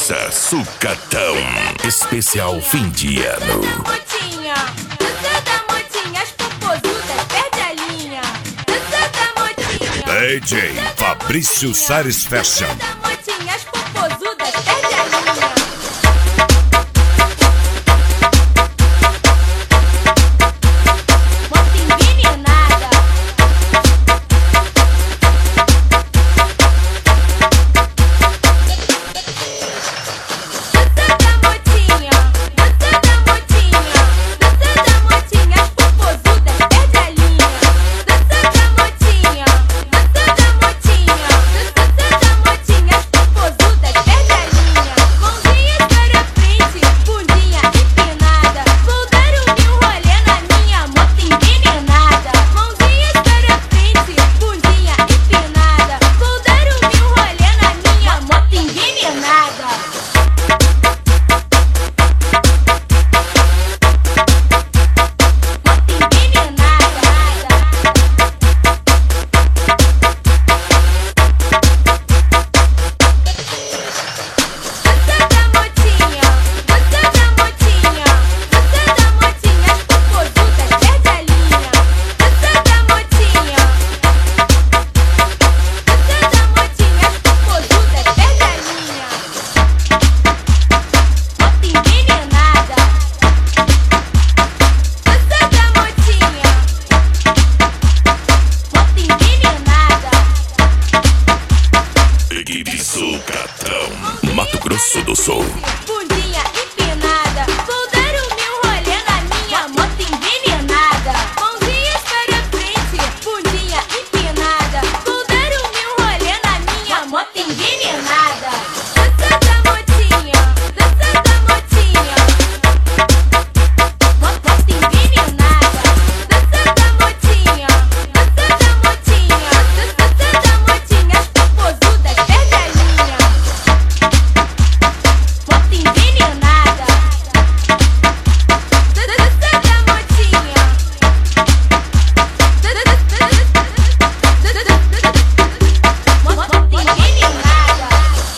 Massa Sucatão. Especial fim de ano. Dança da motinha, as popozudas perde a linha. Dança da motinha. DJ Fabrício Sares Fashion. Dança da motinha, as popozudas perde a linha. Equipe Sucatão, Mato Grosso do Sul. Bundinha